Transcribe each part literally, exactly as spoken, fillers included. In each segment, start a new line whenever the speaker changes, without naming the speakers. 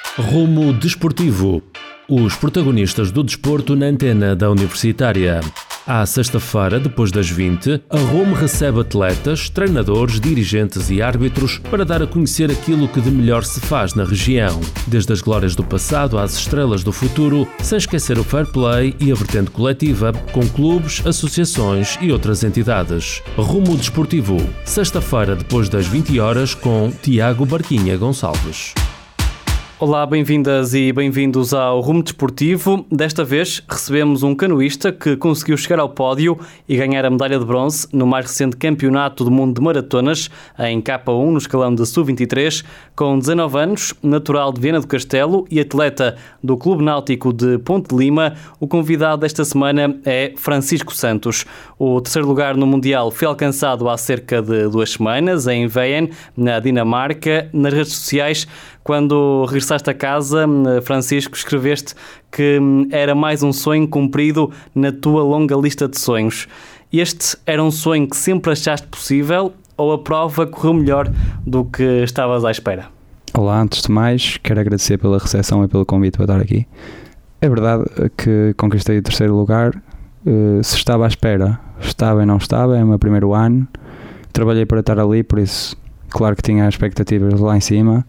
Rumo Desportivo. Os protagonistas do desporto na antena da Universitária. À sexta-feira, depois das vinte, a Rumo recebe atletas, treinadores, dirigentes e árbitros para dar a conhecer aquilo que de melhor se faz na região. Desde as glórias do passado às estrelas do futuro, sem esquecer o fair play e a vertente coletiva, com clubes, associações e outras entidades. Rumo Desportivo. Sexta-feira, depois das vinte horas, com Tiago Barquinha Gonçalves.
Olá, bem-vindas e bem-vindos ao Rumo Desportivo. Desta vez recebemos um canoísta que conseguiu chegar ao pódio e ganhar a medalha de bronze no mais recente Campeonato do Mundo de Maratonas, em K um, no escalão de sub vinte e três, com dezanove anos, natural de Viana do Castelo e atleta do Clube Náutico de Ponte de Lima. O convidado desta semana é Francisco Santos. O terceiro lugar no Mundial foi alcançado há cerca de duas semanas, em Wien, na Dinamarca. Nas redes sociais, quando regressaste a casa, Francisco, escreveste que era mais um sonho cumprido na tua longa lista de sonhos. Este era um sonho que sempre achaste possível ou a prova correu melhor do que estavas à espera?
Olá, antes de mais, quero agradecer pela recepção e pelo convite para estar aqui. É verdade que conquistei o terceiro lugar. Se estava à espera, estava e não estava, é o meu primeiro ano. Trabalhei para estar ali, por isso, claro que tinha expectativas lá em cima.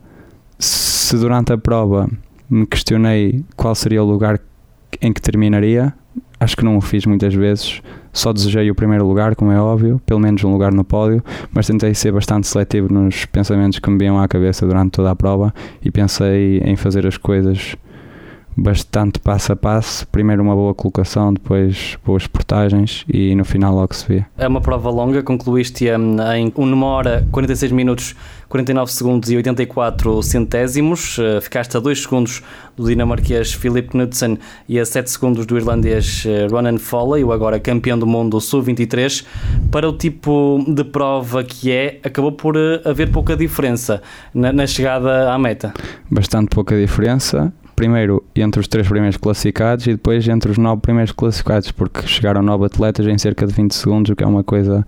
Se durante a prova me questionei qual seria o lugar em que terminaria, acho que não o fiz muitas vezes, só desejei o primeiro lugar, como é óbvio, pelo menos um lugar no pódio, mas tentei ser bastante seletivo nos pensamentos que me vinham à cabeça durante toda a prova e pensei em fazer as coisas bastante passo a passo, primeiro uma boa colocação, depois boas portagens e no final logo se vê.
É uma prova longa, concluíste-a em uma hora, quarenta e seis minutos, quarenta e nove segundos e oitenta e quatro centésimos, ficaste a dois segundos do dinamarquês Philip Knudsen e a sete segundos do irlandês Ronan Foley, o agora campeão do mundo sub vinte e três. Para o tipo de prova que é, acabou por haver pouca diferença na, na chegada à meta.
Bastante pouca diferença. Primeiro entre os três primeiros classificados e depois entre os nove primeiros classificados, porque chegaram nove atletas em cerca de vinte segundos, o que é uma coisa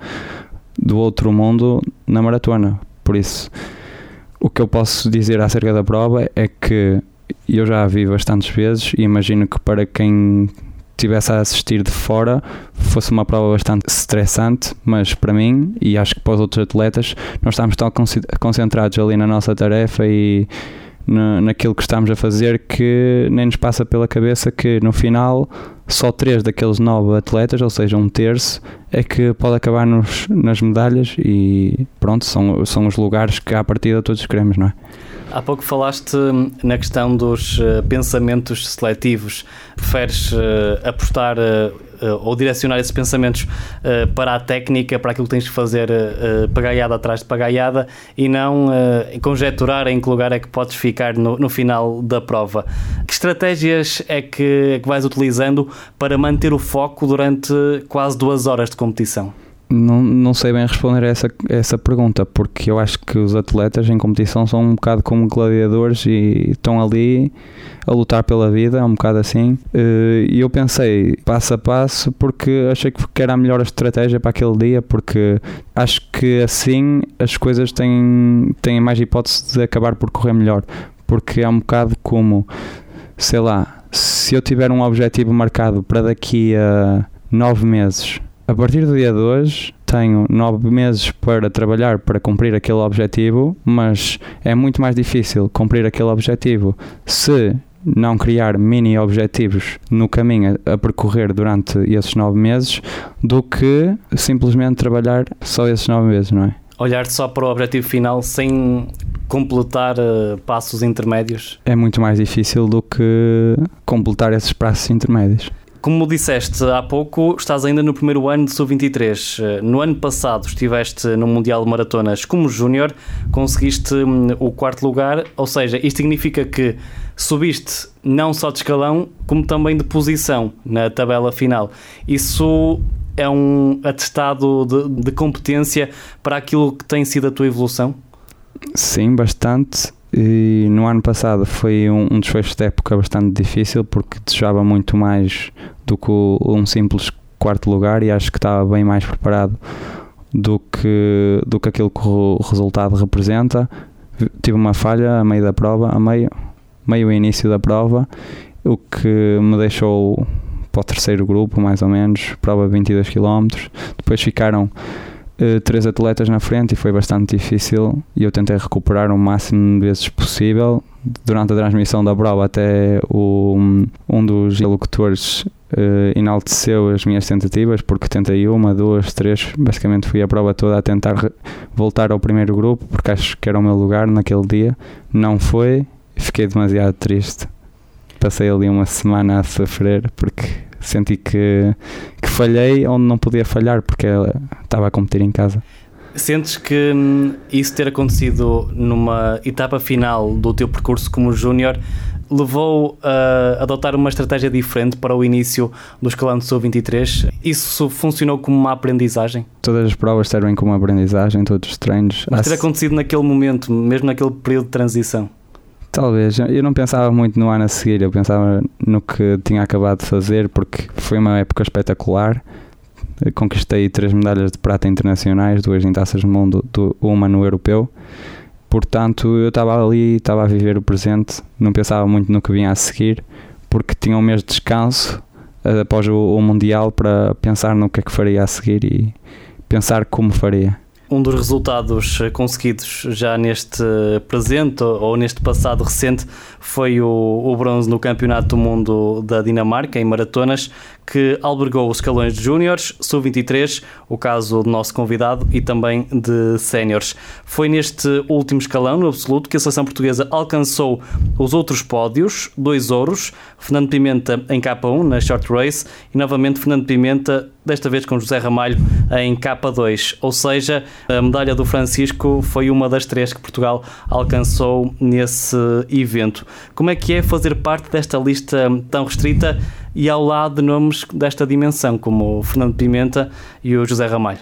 do outro mundo na maratona. Por isso, o que eu posso dizer acerca da prova é que eu já a vi bastantes vezes e imagino que para quem estivesse a assistir de fora fosse uma prova bastante estressante, mas para mim e acho que para os outros atletas, nós estamos tão concentrados ali na nossa tarefa e naquilo que estamos a fazer que nem nos passa pela cabeça que no final só três daqueles nove atletas, ou seja, um terço, é que pode acabar nos, nas medalhas e pronto, são, são os lugares que à partida todos queremos, não é?
Há pouco falaste na questão dos uh, pensamentos seletivos. Preferes uh, apostar uh, uh, ou direcionar esses pensamentos uh, para a técnica, para aquilo que tens de fazer uh, pagaiada atrás de pagaiada e não uh, conjecturar em que lugar é que podes ficar no, no final da prova. Que estratégias é que, é que vais utilizando para manter o foco durante quase duas horas de competição?
Não, não sei bem responder a essa, a essa pergunta, porque eu acho que os atletas em competição são um bocado como gladiadores e estão ali a lutar pela vida, é um bocado assim. E eu pensei passo a passo porque achei que era a melhor estratégia para aquele dia, porque acho que assim as coisas têm, têm mais hipótese de acabar por correr melhor, porque é um bocado como, sei lá, se eu tiver um objetivo marcado para daqui a nove meses, a partir do dia de hoje tenho nove meses para trabalhar para cumprir aquele objetivo, mas é muito mais difícil cumprir aquele objetivo se não criar mini objetivos no caminho a, a percorrer durante esses nove meses do que simplesmente trabalhar só esses nove meses, não é?
Olhar só para o objetivo final sem completar uh, passos intermédios? É
muito mais difícil do que completar esses passos intermédios.
Como disseste há pouco, estás ainda no primeiro ano de sub vinte e três. No ano passado estiveste no Mundial de Maratonas como júnior, conseguiste o quarto lugar, ou seja, isto significa que subiste não só de escalão, como também de posição na tabela final. Isso é um atestado de, de competência para aquilo que tem sido a tua evolução?
Sim, bastante. E no ano passado foi um, um desfecho de época bastante difícil porque desejava muito mais do que um simples quarto lugar e acho que estava bem mais preparado do que, do que aquilo que o resultado representa. Tive uma falha a meio da prova, a meio, meio início da prova, o que me deixou para o terceiro grupo, mais ou menos, prova vinte e dois quilómetros. Depois ficaram uh, três atletas na frente e foi bastante difícil, e eu tentei recuperar o máximo de vezes possível. Durante a transmissão da prova, até o, um dos locutores uh, enalteceu as minhas tentativas, porque tentei uma, duas, três, basicamente fui a prova toda a tentar re- voltar ao primeiro grupo, porque acho que era o meu lugar naquele dia. Não foi, fiquei demasiado triste. Passei ali uma semana a sofrer, porque senti que, que falhei onde não podia falhar, porque estava a competir em casa.
Sentes que hum, isso ter acontecido numa etapa final do teu percurso como júnior levou a adotar uma estratégia diferente para o início do escalão do sub vinte e três? Isso funcionou como uma aprendizagem?
Todas as provas servem como aprendizagem, todos os treinos.
Mas ter acontecido naquele momento, mesmo naquele período de transição?
Talvez. Eu não pensava muito no ano a seguir, eu pensava no que tinha acabado de fazer, porque foi uma época espetacular. Conquistei três medalhas de prata internacionais, duas em taças do mundo, uma no europeu. Portanto, eu estava ali, estava a viver o presente, não pensava muito no que vinha a seguir, porque tinha um mês de descanso após o, o Mundial para pensar no que é que faria a seguir e pensar como faria.
Um dos resultados conseguidos já neste presente ou neste passado recente foi o, o bronze no Campeonato do Mundo da Dinamarca em maratonas, que albergou os escalões de júniores, sub vinte e três, o caso do nosso convidado, e também de séniores. Foi neste último escalão, no absoluto, que a seleção portuguesa alcançou os outros pódios, dois ouros, Fernando Pimenta em K um, na Short Race, e novamente Fernando Pimenta, desta vez com José Ramalho, em K dois. Ou seja, a medalha do Francisco foi uma das três que Portugal alcançou nesse evento. Como é que é fazer parte desta lista tão restrita e ao lado de nomes desta dimensão, como o Fernando Pimenta e o José Ramalho?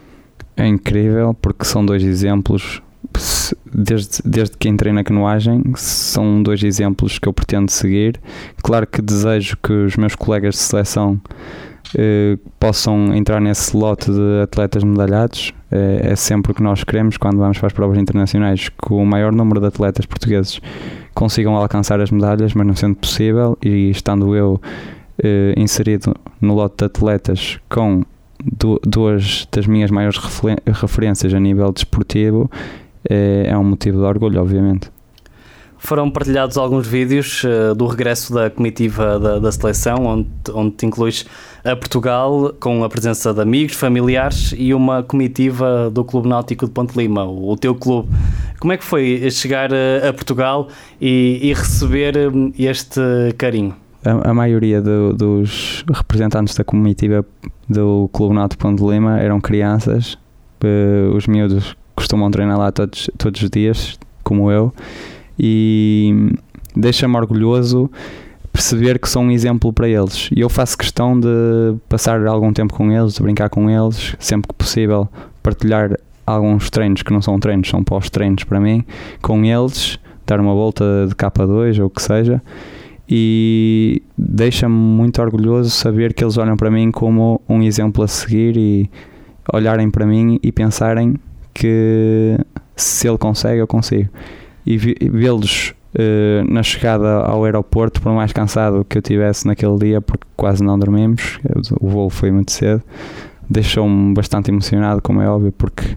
É incrível, porque são dois exemplos, desde, desde que entrei na canoagem, são dois exemplos que eu pretendo seguir. Claro que desejo que os meus colegas de seleção eh, possam entrar nesse lote de atletas medalhados. É, é sempre o que nós queremos quando vamos para as provas internacionais, que o maior número de atletas portugueses consigam alcançar as medalhas, mas não sendo possível, e estando eu eh, inserido no lote de atletas com du- duas das minhas maiores refer- referências a nível desportivo, eh, é um motivo de orgulho, obviamente.
Foram partilhados alguns vídeos uh, do regresso da comitiva da, da seleção, onde, onde te incluís a Portugal, com a presença de amigos, familiares e uma comitiva do Clube Náutico de Ponte Lima, o, o teu clube. Como é que foi chegar a, a Portugal e, e receber este carinho?
A, a maioria do, dos representantes da comitiva do Clube Náutico de Ponte Lima eram crianças. Uh, os miúdos costumam treinar lá todos, todos os dias, como eu. E deixa-me orgulhoso perceber que sou um exemplo para eles, e eu faço questão de passar algum tempo com eles, de brincar com eles, sempre que possível partilhar alguns treinos que não são treinos, são pós-treinos para mim, com eles, dar uma volta de K dois ou o que seja, e deixa-me muito orgulhoso saber que eles olham para mim como um exemplo a seguir e olharem para mim e pensarem que se ele consegue, eu consigo. E vê-los uh, na chegada ao aeroporto, por mais cansado que eu tivesse naquele dia, porque quase não dormimos, o voo foi muito cedo, deixou-me bastante emocionado, como é óbvio, porque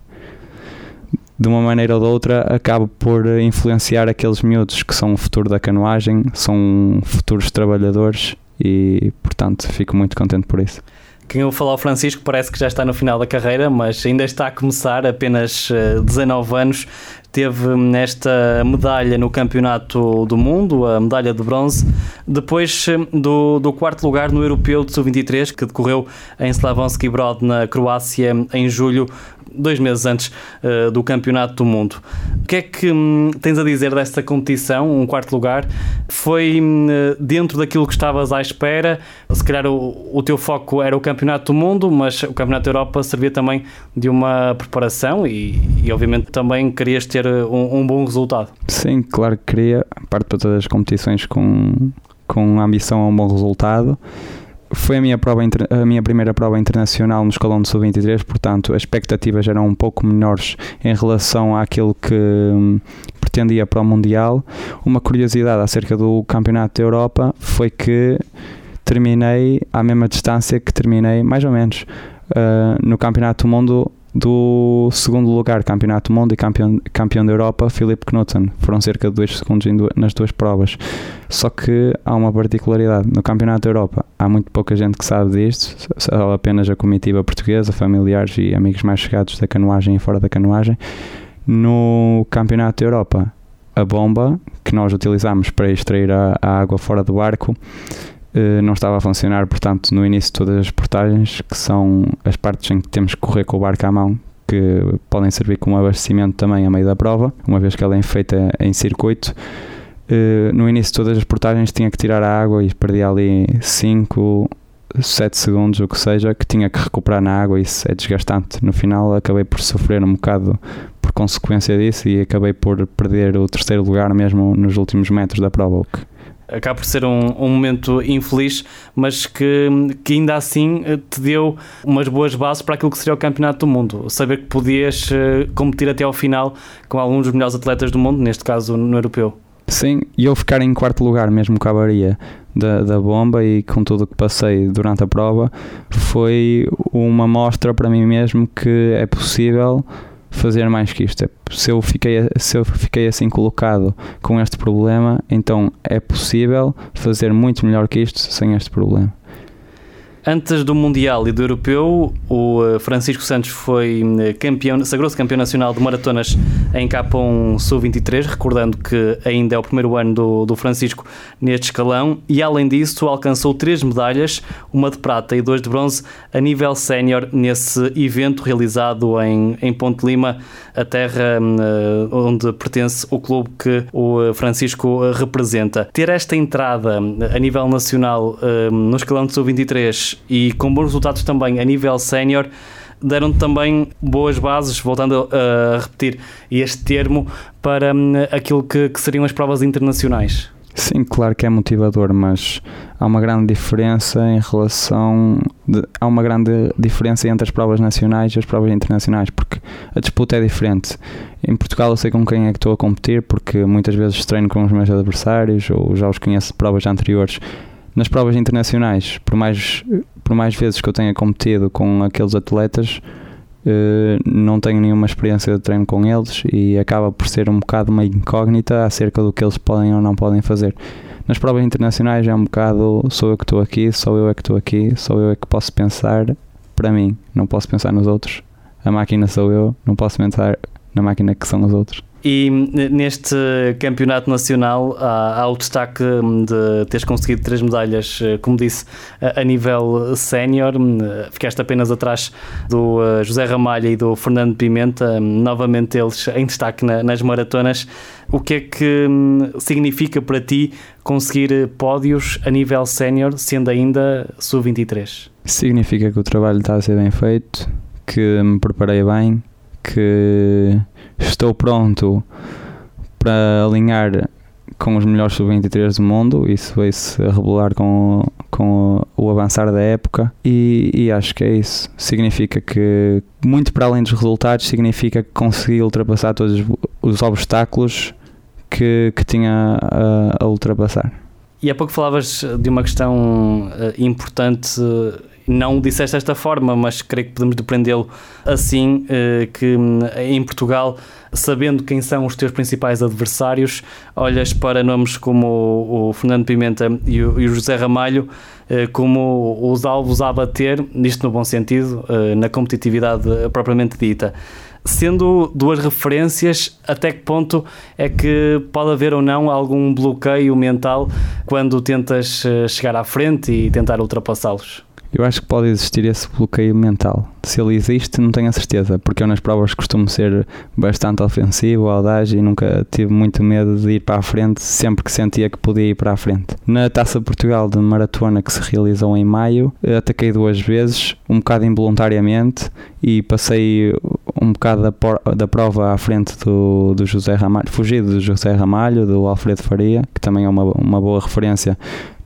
de uma maneira ou de outra acabo por influenciar aqueles miúdos que são o futuro da canoagem, são futuros trabalhadores, e portanto fico muito contente por isso.
Quem eu falar ao Francisco parece que já está no final da carreira, mas ainda está a começar, apenas dezanove anos, teve nesta medalha no Campeonato do Mundo, a medalha de bronze, depois do, do quarto lugar no Europeu de sub vinte e três, que decorreu em Slavonski Brod, na Croácia, em julho, dois meses antes uh, do Campeonato do Mundo. O que é que hum, tens a dizer desta competição, um quarto lugar? Foi hum, dentro daquilo que estavas à espera? Se calhar o, o teu foco era o Campeonato do Mundo, mas o Campeonato da Europa servia também de uma preparação e, e obviamente também querias ter um, um bom resultado.
Sim, claro que queria. Parto para todas as competições com, com ambição a um bom resultado. foi a minha, prova, a minha primeira prova internacional no escalão de sub vinte e três, portanto as expectativas eram um pouco menores em relação àquilo que hum, pretendia para o Mundial. Uma curiosidade acerca do Campeonato da Europa foi que terminei à mesma distância que terminei, mais ou menos, uh, no Campeonato do Mundo do segundo lugar, Campeonato do Mundo e campeão, campeão da Europa, Philipp Knudsen. Foram cerca de dois segundos duas, nas duas provas. Só que há uma particularidade. No Campeonato da Europa há muito pouca gente que sabe disto, só apenas a comitiva portuguesa, familiares e amigos mais chegados da canoagem e fora da canoagem. No Campeonato da Europa, a bomba que nós utilizamos para extrair a, a água fora do barco não estava a funcionar, portanto no início de todas as portagens, que são as partes em que temos que correr com o barco à mão, que podem servir como abastecimento também a meio da prova, uma vez que ela é feita em circuito, no início de todas as portagens tinha que tirar a água e perdia ali cinco, sete segundos, o que seja, que tinha que recuperar na água, e isso é desgastante. No final acabei por sofrer um bocado por consequência disso e acabei por perder o terceiro lugar mesmo nos últimos metros da prova, o que
acaba por ser um, um momento infeliz, mas que, que ainda assim te deu umas boas bases para aquilo que seria o Campeonato do Mundo. Saber que podias uh, competir até ao final com alguns dos melhores atletas do mundo, neste caso no europeu.
Sim, e eu ficar em quarto lugar mesmo com a avaria da, da bomba e com tudo o que passei durante a prova foi uma mostra para mim mesmo que é possível fazer mais que isto. Se eu fiquei, se eu fiquei assim colocado com este problema, então é possível fazer muito melhor que isto sem este problema.
Antes do Mundial e do Europeu, o Francisco Santos foi campeão, sagrou-se campeão nacional de maratonas em K um sub vinte e três, recordando que ainda é o primeiro ano do, do Francisco neste escalão, e além disso alcançou três medalhas, uma de prata e duas de bronze, a nível sénior nesse evento realizado em, em Ponte Lima, a terra uh, onde pertence o clube que o Francisco representa. Ter esta entrada a nível nacional uh, no escalão de sub vinte e três e com bons resultados também a nível sénior, deram também boas bases, voltando a repetir este termo, para aquilo que, que seriam as provas internacionais.
Sim, claro que é motivador, mas há uma grande diferença em relação de, há uma grande diferença entre as provas nacionais e as provas internacionais, porque a disputa é diferente. Em Portugal eu sei com quem é que estou a competir, porque muitas vezes treino com os meus adversários ou já os conheço de provas anteriores. Nas provas internacionais, por mais, por mais vezes que eu tenha competido com aqueles atletas, eh, não tenho nenhuma experiência de treino com eles e acaba por ser um bocado uma incógnita acerca do que eles podem ou não podem fazer. Nas provas internacionais é um bocado, sou eu que estou aqui, sou eu é que estou aqui, sou eu é que posso pensar para mim, não posso pensar nos outros. A máquina sou eu, não posso pensar na máquina que são os outros.
E neste campeonato nacional há, há o destaque de teres conseguido três medalhas, como disse, a, a nível sénior. Ficaste apenas atrás do uh, José Ramalho e do Fernando Pimenta, novamente eles em destaque na, nas maratonas. O que é que um, significa para ti conseguir pódios a nível sénior, sendo ainda sub vinte e três?
Significa que o trabalho está a ser bem feito, que me preparei bem, que estou pronto para alinhar com os melhores sub vinte e três do mundo. Isso vai-se revelar com, com o avançar da época e, e acho que é isso. Significa que, muito para além dos resultados, significa que consegui ultrapassar todos os obstáculos que, que tinha a, a ultrapassar.
E há pouco falavas de uma questão uh, importante, uh, não disseste desta forma, mas creio que podemos depreendê-lo assim, uh, que um, em Portugal, sabendo quem são os teus principais adversários, olhas para nomes como o, o Fernando Pimenta e o, e o José Ramalho uh, como os alvos a bater, isto no bom sentido, uh, na competitividade propriamente dita. Sendo duas referências, até que ponto é que pode haver ou não algum bloqueio mental quando tentas chegar à frente e tentar ultrapassá-los?
Eu acho que pode existir esse bloqueio mental. Se ele existe, não tenho a certeza, porque eu nas provas costumo ser bastante ofensivo, audaz e nunca tive muito medo de ir para a frente sempre que sentia que podia ir para a frente. Na Taça Portugal de Maratona, que se realizou em maio, ataquei duas vezes, um bocado involuntariamente, e passei um bocado da, por, da prova à frente do, do José Ramalho, fugi do José Ramalho, do Alfredo Faria, que também é uma, uma boa referência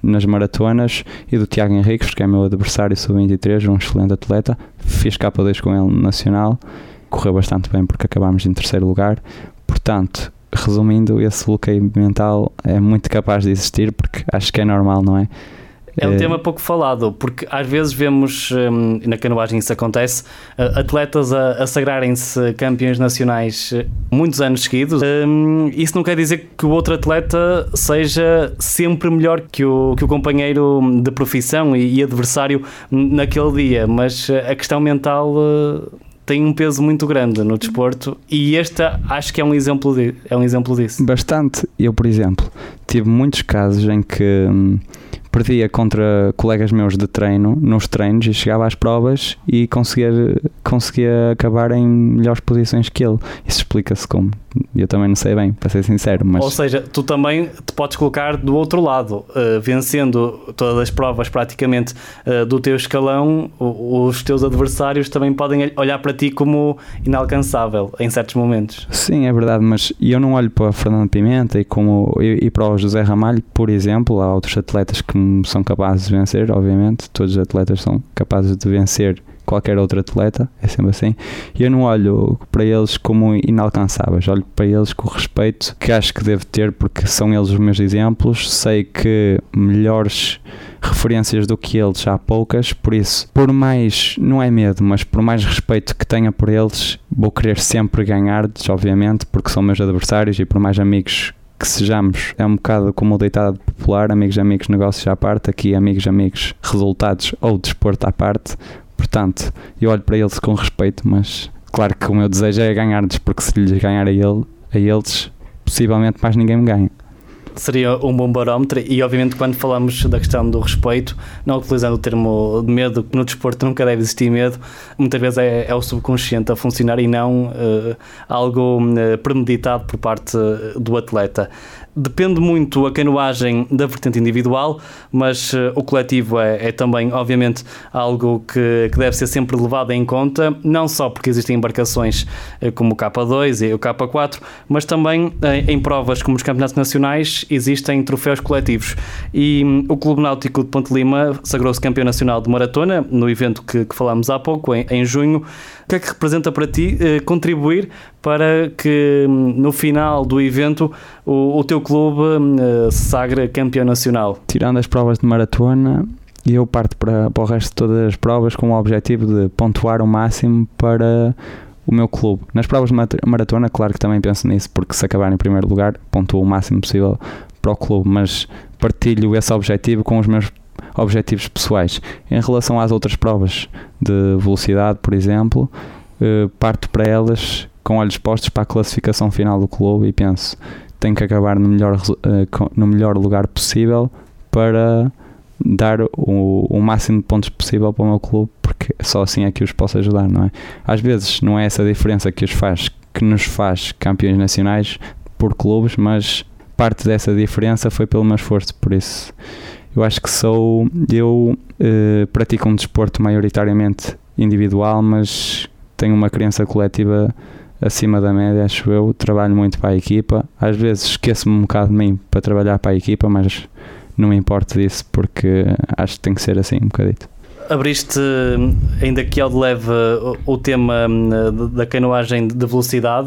nas maratonas, e do Tiago Henriques, que é meu adversário sub vinte e três, um excelente atleta. Fiz capa dois com ele no Nacional, correu bastante bem porque acabámos em terceiro lugar. Portanto, resumindo, esse bloqueio mental é muito capaz de existir, porque acho que é normal, não é?
É um tema pouco falado, porque às vezes vemos, hum, na canoagem isso acontece, atletas a, a sagrarem-se campeões nacionais muitos anos seguidos. Hum, isso não quer dizer que o outro atleta seja sempre melhor que o, que o companheiro de profissão e, e adversário naquele dia, mas a questão mental uh, tem um peso muito grande no desporto, e este acho que é um exemplo, de, é um exemplo disso.
Bastante. Eu, por exemplo, tive muitos casos em que hum, perdia contra colegas meus de treino, nos treinos, e chegava às provas e conseguia, conseguia acabar em melhores posições que ele. Isso explica-se como? Eu também não sei bem, para ser sincero. Mas...
Ou seja, tu também te podes colocar do outro lado, uh, vencendo todas as provas praticamente uh, do teu escalão, os teus adversários também podem olhar para ti como inalcançável em certos momentos.
Sim, é verdade, mas eu não olho para Fernando Pimenta e, como, e, e para o José Ramalho, por exemplo. Há outros atletas que são capazes de vencer, obviamente, todos os atletas são capazes de vencer qualquer outro atleta, é sempre assim, e eu não olho para eles como inalcançáveis, olho para eles com o respeito que acho que devo ter, porque são eles os meus exemplos. Sei que melhores referências do que eles há poucas, por isso, por mais, não é medo, mas por mais respeito que tenha por eles, vou querer sempre ganhar-lhes, obviamente, porque são meus adversários, e por mais amigos que sejamos, é um bocado como o ditado popular, amigos, amigos, negócios à parte. Aqui amigos, amigos, resultados ou desporto à parte. Portanto, eu olho para eles com respeito, mas claro que o meu desejo é ganhar-lhes, porque se lhes ganhar a, ele, a eles, possivelmente mais ninguém me ganha.
Seria um bom barómetro, e obviamente quando falamos da questão do respeito, não utilizando o termo de medo, que no desporto nunca deve existir medo, muitas vezes é, é o subconsciente a funcionar e não uh, algo uh, premeditado por parte do atleta. Depende muito a canoagem da vertente individual, mas uh, o coletivo é, é também, obviamente, algo que, que deve ser sempre levado em conta, não só porque existem embarcações uh, como o K dois e o K quatro, mas também uh, em provas como os campeonatos nacionais existem troféus coletivos, e um, o Clube Náutico de Ponte Lima sagrou-se campeão nacional de maratona no evento que, que falámos há pouco, em, em junho. O que é que representa para ti uh, contribuir para que um, no final do evento o, o teu clube uh, se sagre campeão nacional?
Tirando as provas de maratona, eu parto para, para o resto de todas as provas com o objetivo de pontuar o máximo para o meu clube. Nas provas de maratona, claro que também penso nisso, porque se acabar em primeiro lugar, pontuo o máximo possível para o clube, mas partilho esse objetivo com os meus objetivos pessoais. Em relação às outras provas de velocidade, por exemplo, eh, parto para elas com olhos postos para a classificação final do clube e penso, tenho que acabar no melhor, eh, no melhor lugar possível para dar o, o máximo de pontos possível para o meu clube, porque só assim é que os posso ajudar, não é? Às vezes não é essa diferença que os faz, que nos faz campeões nacionais por clubes, mas parte dessa diferença foi pelo meu esforço. Por isso eu acho que sou eu eh, pratico um desporto maioritariamente individual, mas tenho uma crença coletiva acima da média, acho eu. Trabalho muito para a equipa, às vezes esqueço-me um bocado de mim para trabalhar para a equipa, mas não me importo disso, porque acho que tem que ser assim um bocadito.
Abriste, ainda que ao de leve, o tema da canoagem de velocidade,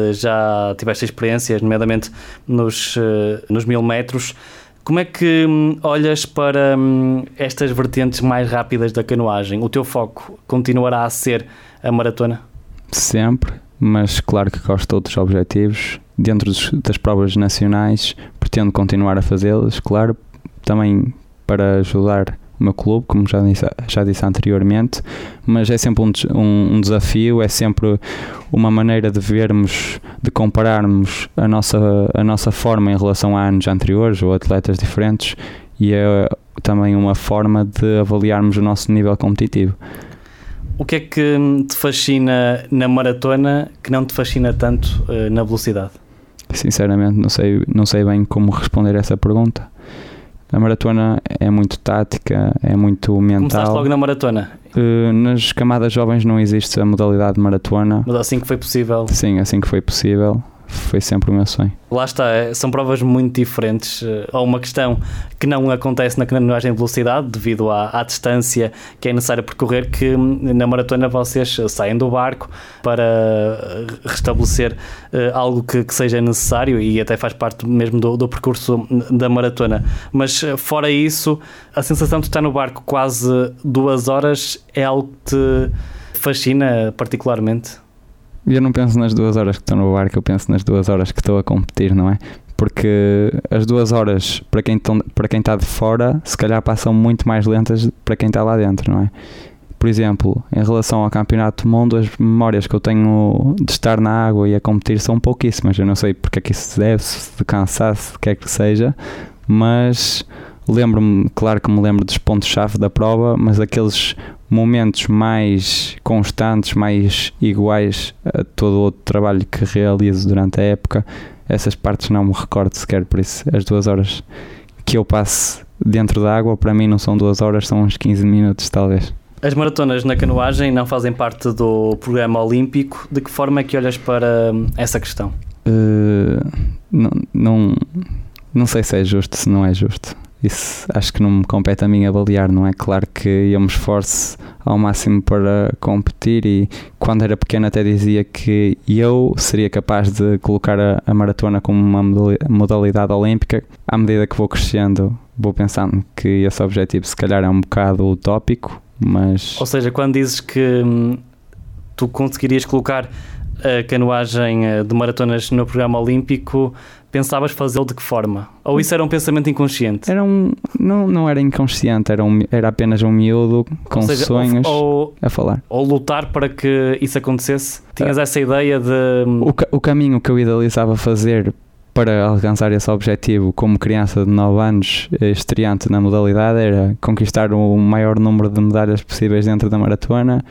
já tiveste experiências, nomeadamente nos, nos mil metros. Como é que olhas para estas vertentes mais rápidas da canoagem? O teu foco continuará a ser a maratona?
Sempre, mas claro que gosto de outros objetivos. Dentro das provas nacionais, pretendo continuar a fazê-las, claro, também para ajudar o meu clube, como já disse, já disse anteriormente, mas é sempre um, um, um desafio, é sempre uma maneira de vermos, de compararmos a nossa, a nossa forma em relação a anos anteriores ou atletas diferentes, e é também uma forma de avaliarmos o nosso nível competitivo.
O que é que te fascina na maratona que não te fascina tanto uh, na velocidade?
Sinceramente não sei, não sei bem como responder essa pergunta. A maratona é muito tática, é muito mental.
Começaste logo na maratona?
Uh, nas camadas jovens não existe a modalidade de maratona.
Mas assim que foi possível?
Sim, assim que foi possível. foi sempre o meu sonho.
Lá está, são provas muito diferentes. Há uma questão que não acontece na canoagem de velocidade devido à, à distância que é necessária percorrer, que na maratona vocês saem do barco para restabelecer uh, algo que, que seja necessário e até faz parte mesmo do, do percurso da maratona. Mas fora isso, a sensação de estar no barco quase duas horas é algo que te fascina particularmente?
Eu não penso nas duas horas que estou no barco, eu penso nas duas horas que estou a competir, não é? Porque as duas horas, para quem, tão, para quem está de fora, se calhar passam muito mais lentas para quem está lá dentro, não é? Por exemplo, em relação ao Campeonato do Mundo, as memórias que eu tenho de estar na água e a competir são pouquíssimas. Eu não sei porque é que isso se deve, se cansaço, o que é que seja, mas lembro-me, claro que me lembro dos pontos-chave da prova, mas aqueles momentos mais constantes, mais iguais a todo o outro trabalho que realizo durante a época, essas partes não me recordo sequer, por isso as duas horas que eu passo dentro da água, para mim não são duas horas, são uns quinze minutos talvez.
As maratonas na canoagem não fazem parte do programa olímpico. De que forma é que olhas para essa questão?
Uh, não, não, não sei se é justo, se não é justo. Isso acho que não me compete a mim avaliar, não é? Claro que eu me esforço ao máximo para competir e quando era pequeno até dizia que eu seria capaz de colocar a, a maratona como uma modalidade olímpica. À medida que vou crescendo, vou pensando que esse objetivo se calhar é um bocado utópico, mas...
Ou seja, quando dizes que hum, tu conseguirias colocar a canoagem de maratonas no programa olímpico, pensavas fazê-lo de que forma? Ou isso era um pensamento inconsciente?
Era um, não, não era inconsciente, era, um, era apenas um miúdo com ou seja, sonhos ou, a falar.
Ou lutar para que isso acontecesse? Tinhas uh, essa ideia de...
O, o caminho que eu idealizava fazer para alcançar esse objetivo como criança de nove anos, estreante na modalidade, era conquistar o maior número de medalhas possíveis dentro da maratona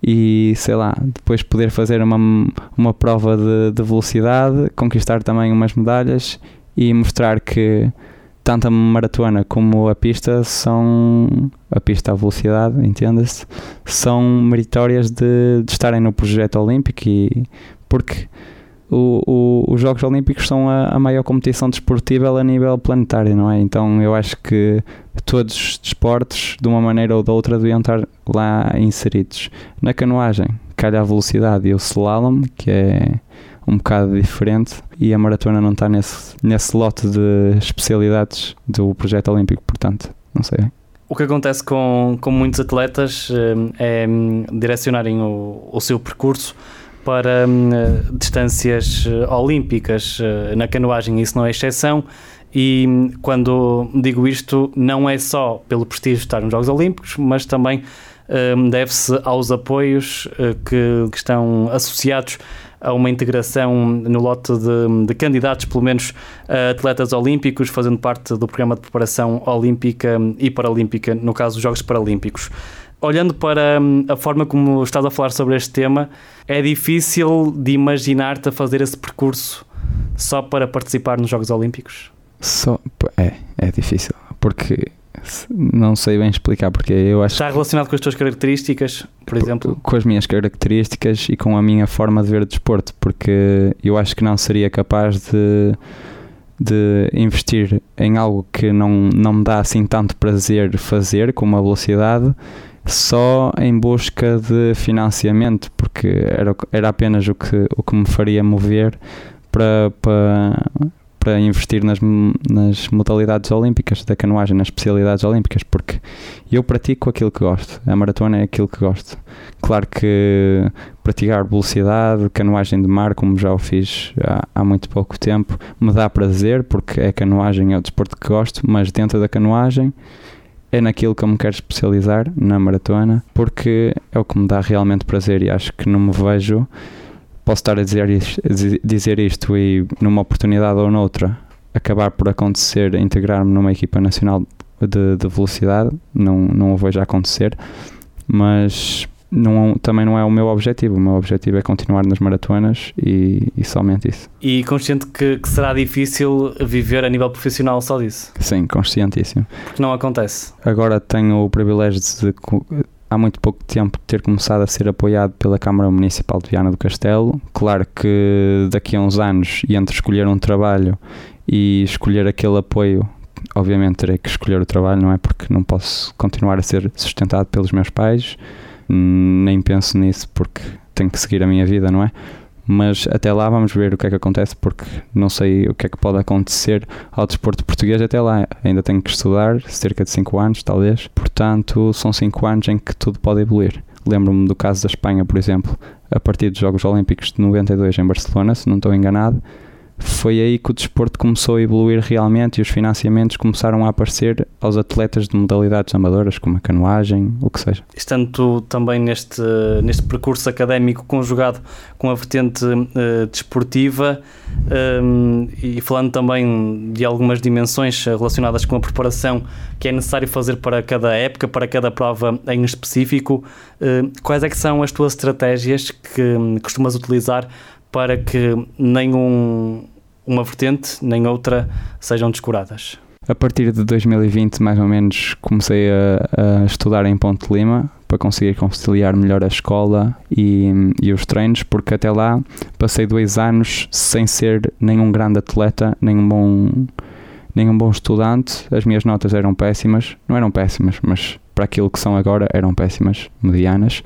e, sei lá, depois poder fazer uma, uma prova de, de velocidade, conquistar também umas medalhas e mostrar que tanto a maratona como a pista são, a pista à velocidade, entenda-se, são meritórias de, de estarem no projeto olímpico e porque o, o, os Jogos Olímpicos são a, a maior competição desportiva a nível planetário, não é? Então eu acho que todos os desportos, de uma maneira ou de outra, deviam estar lá inseridos. Na canoagem, calha a velocidade e o slalom, que é um bocado diferente, e a maratona não está nesse, nesse lote de especialidades do projeto olímpico, portanto, não sei.
O que acontece com, com muitos atletas é direcionarem o, o seu percurso para uh, distâncias uh, olímpicas. Uh, na canoagem isso não é exceção e um, quando digo isto não é só pelo prestígio de estar nos Jogos Olímpicos, mas também um, deve-se aos apoios uh, que, que estão associados a uma integração no lote de, de candidatos, pelo menos uh, atletas olímpicos, fazendo parte do programa de preparação olímpica e paralímpica, no caso dos Jogos Paralímpicos. Olhando para a forma como estás a falar sobre este tema, é difícil de imaginar-te a fazer esse percurso só para participar nos Jogos Olímpicos?
Só, é, é difícil, porque não sei bem explicar, porque eu acho...
Está relacionado com as tuas características, por exemplo?
Com as minhas características e com a minha forma de ver o desporto, porque eu acho que não seria capaz de... de investir em algo que não, não me dá assim tanto prazer fazer, como a velocidade, só em busca de financiamento, porque era, era apenas o que, o que me faria mover para, para, para investir nas, nas modalidades olímpicas da canoagem, nas especialidades olímpicas, porque eu pratico aquilo que gosto, a maratona é aquilo que gosto. Claro que praticar velocidade, canoagem de mar, como já o fiz há, há muito pouco tempo, me dá prazer, porque a canoagem é o desporto que gosto, mas dentro da canoagem é naquilo que eu me quero especializar, na maratona, porque é o que me dá realmente prazer e acho que não me vejo, posso estar a dizer isto, dizer isto e numa oportunidade ou noutra acabar por acontecer, integrar-me numa equipa nacional de, de velocidade, não, não o vejo acontecer, mas não, também não é o meu objetivo. O meu objetivo é continuar nas maratonas e, e somente isso.
E consciente que, que será difícil viver a nível profissional só disso?
Sim, conscientíssimo.
Porque não acontece?
Agora tenho o privilégio de há muito pouco tempo ter começado a ser apoiado pela Câmara Municipal de Viana do Castelo. Claro que daqui a uns anos, e entre escolher um trabalho e escolher aquele apoio, obviamente terei que escolher o trabalho, não é? Porque não posso continuar a ser sustentado pelos meus pais, nem penso nisso porque tenho que seguir a minha vida, não é? Mas até lá vamos ver o que é que acontece, porque não sei o que é que pode acontecer ao desporto português até lá. Ainda tenho que estudar, cerca de cinco anos talvez, portanto são cinco anos em que tudo pode evoluir. Lembro-me do caso da Espanha, por exemplo, a partir dos Jogos Olímpicos de noventa e dois em Barcelona, se não estou enganado, foi aí que o desporto começou a evoluir realmente e os financiamentos começaram a aparecer aos atletas de modalidades amadoras, como a canoagem, o que seja.
Estando também neste, neste percurso académico conjugado com a vertente uh, desportiva um, e falando também de algumas dimensões relacionadas com a preparação que é necessário fazer para cada época, para cada prova em específico, uh, quais é que são as tuas estratégias que costumas utilizar para que nenhum uma vertente nem outra sejam descuradas?
A partir de dois mil e vinte, mais ou menos, comecei a, a estudar em Ponte de Lima para conseguir conciliar melhor a escola e, e os treinos, porque até lá passei dois anos sem ser nenhum grande atleta, nenhum bom, nenhum bom estudante. As minhas notas eram péssimas, não eram péssimas, mas para aquilo que são agora eram péssimas, medianas.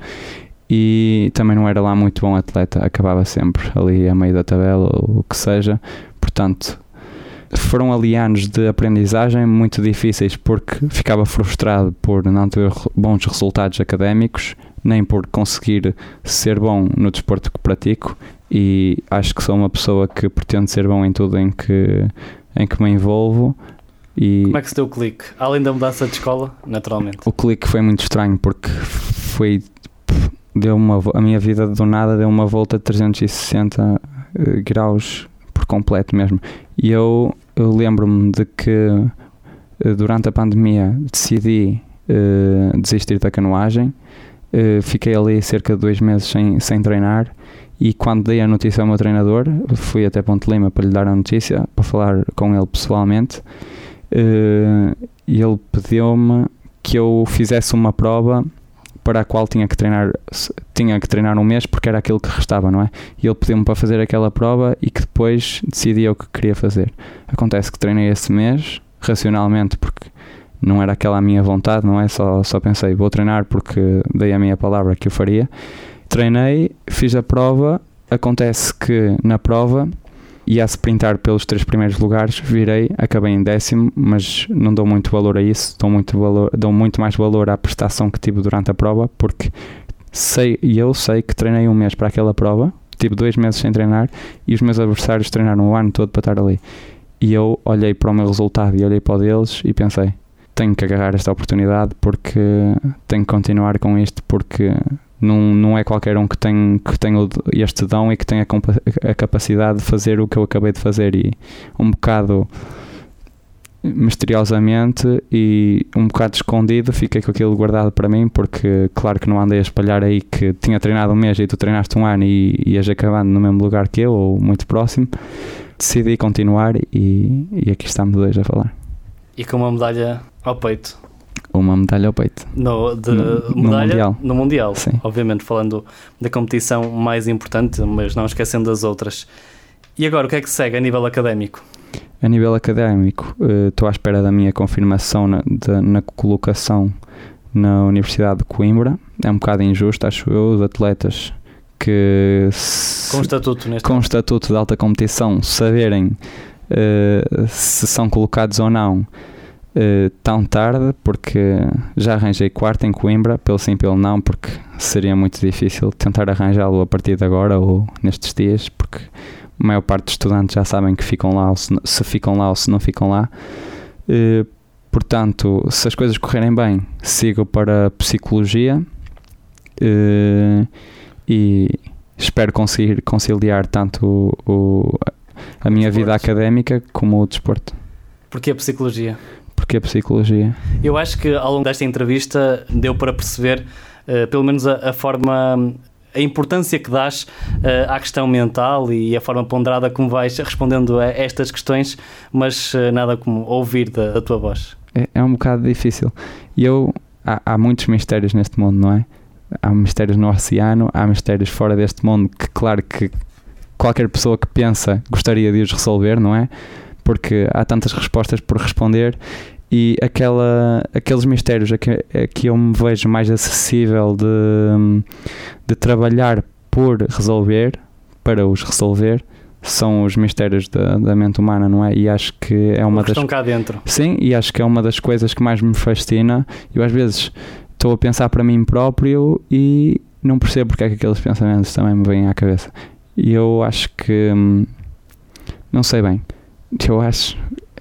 E também não era lá muito bom atleta, acabava sempre ali a meio da tabela ou o que seja. Portanto, foram ali anos de aprendizagem muito difíceis, porque ficava frustrado por não ter bons resultados académicos, nem por conseguir ser bom no desporto que pratico, e acho que sou uma pessoa que pretende ser bom em tudo em que, em que me envolvo. E
como é que se deu o clique? Além da mudança de escola, naturalmente.
O clique foi muito estranho, porque foi... Deu uma, a minha vida do nada deu uma volta de trezentos e sessenta uh, graus por completo mesmo. E eu, eu lembro-me de que uh, durante a pandemia decidi uh, desistir da canoagem. Uh, fiquei ali cerca de dois meses sem, sem treinar, e quando dei a notícia ao meu treinador, fui até Ponte Lima para lhe dar a notícia, para falar com ele pessoalmente, uh, e ele pediu-me que eu fizesse uma prova para a qual tinha que treinar tinha que treinar um mês, porque era aquilo que restava, não é? E ele pediu-me para fazer aquela prova e que depois decidia o que queria fazer. Acontece que treinei esse mês, racionalmente, porque não era aquela a minha vontade, não é? Só, só pensei, vou treinar porque dei a minha palavra que eu faria. Treinei, fiz a prova. Acontece que na prova ia a sprintar pelos três primeiros lugares, virei, acabei em décimo, mas não dou muito valor a isso, dou muito, valor, dou muito mais valor à prestação que tive durante a prova, porque sei, e eu sei que treinei um mês para aquela prova, tive dois meses sem treinar, e os meus adversários treinaram o ano todo para estar ali. E eu olhei para o meu resultado e olhei para o deles e pensei, tenho que agarrar esta oportunidade, porque tenho que continuar com isto, porque Não, não é qualquer um que tem, que tem este dom e que tem a, a capacidade de fazer o que eu acabei de fazer. E um bocado misteriosamente e um bocado escondido fiquei com aquilo guardado para mim, porque claro que não andei a espalhar aí que tinha treinado um mês e tu treinaste um ano e ias acabando no mesmo lugar que eu ou muito próximo. Decidi continuar e, e aqui estamos dois a falar.
E com uma medalha ao peito.
Uma medalha ao peito.
No, de,
no,
medalha,
no Mundial.
No Mundial,
sim.
Obviamente falando da competição mais importante, mas não esquecendo das outras. E agora, o que é que segue a nível académico?
A nível académico, estou uh, à espera da minha confirmação na, de, na colocação na Universidade de Coimbra. É um bocado injusto, acho eu, os atletas que se,
com estatuto, neste
com
momento.
estatuto de alta competição saberem uh, se são colocados ou não Uh, tão tarde, porque já arranjei quarto em Coimbra, pelo sim, pelo não, porque seria muito difícil tentar arranjá-lo a partir de agora ou nestes dias, porque a maior parte dos estudantes já sabem que ficam lá, ou se, se ficam lá ou se não ficam lá. Uh, portanto, se as coisas correrem bem, sigo para Psicologia uh, e espero conseguir conciliar tanto o, o, a minha vida académica como o desporto.
Porquê a Psicologia?
Porque a Psicologia.
Eu acho que ao longo desta entrevista deu para perceber, uh, pelo menos a, a forma, a importância que dás uh, à questão mental e a forma ponderada como vais respondendo a estas questões, mas uh, nada como ouvir da, da tua voz.
É, é um bocado difícil. E eu há, há muitos mistérios neste mundo, não é? Há mistérios no oceano, há mistérios fora deste mundo que, claro, que qualquer pessoa que pensa gostaria de os resolver, não é? Porque há tantas respostas por responder e aquela, aqueles mistérios a que, a que eu me vejo mais acessível de, de trabalhar por resolver, para os resolver, são os mistérios da, da mente humana, não é? E acho que é uma das...
estão cá dentro.
Sim, e acho que é uma das coisas que mais me fascina. Eu às vezes estou a pensar para mim próprio e não percebo porque é que aqueles pensamentos também me vêm à cabeça. E eu acho que... não sei bem. Eu acho...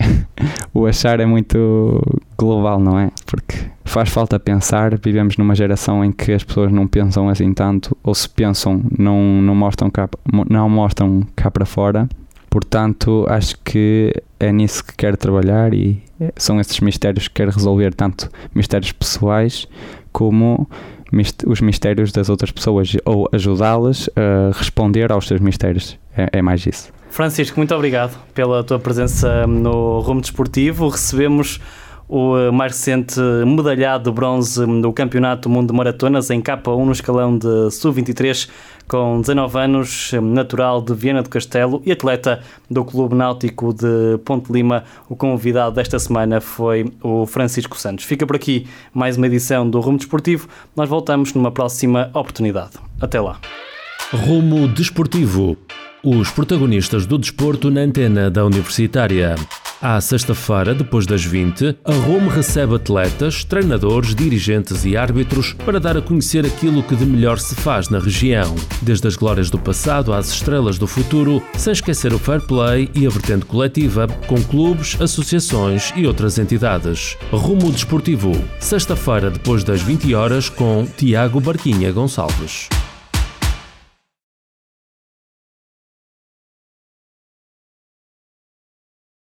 o achar é muito global, não é? Porque faz falta pensar. Vivemos numa geração em que as pessoas não pensam assim tanto, ou se pensam, não, não, mostram, cá, não mostram cá para fora. Portanto, acho que é nisso que quero trabalhar e são esses mistérios que quero resolver, tanto mistérios pessoais como os mistérios das outras pessoas, ou ajudá-las a responder aos seus mistérios. É, é mais isso.
Francisco, muito obrigado pela tua presença no Rumo Desportivo. Recebemos o mais recente medalhado de bronze do Campeonato do Mundo de Maratonas em K um no escalão de sub vinte e três, com dezanove anos, natural de Viana do Castelo e atleta do Clube Náutico de Ponte Lima. O convidado desta semana foi o Francisco Santos. Fica por aqui mais uma edição do Rumo Desportivo. Nós voltamos numa próxima oportunidade. Até lá.
Rumo Desportivo. Os protagonistas do desporto na antena da Universitária. À sexta-feira, depois das vinte, a Rumo recebe atletas, treinadores, dirigentes e árbitros para dar a conhecer aquilo que de melhor se faz na região. Desde as glórias do passado às estrelas do futuro, sem esquecer o fair play e a vertente coletiva, com clubes, associações e outras entidades. Rumo Desportivo, sexta-feira, depois das vinte horas, com Tiago Barquinha Gonçalves.